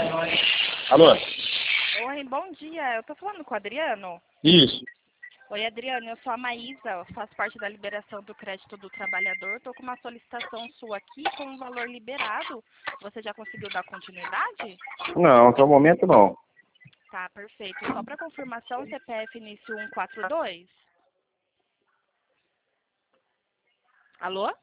Alô? Oi, bom dia. Eu tô falando com o Adriano? Isso. Oi, Adriano, eu sou a Maísa, eu faço parte da liberação do crédito do trabalhador. Tô com uma solicitação sua aqui com um valor liberado. Você já conseguiu dar continuidade? Não, até o momento não. Tá, perfeito. Só para confirmação, CPF início 142. Alô?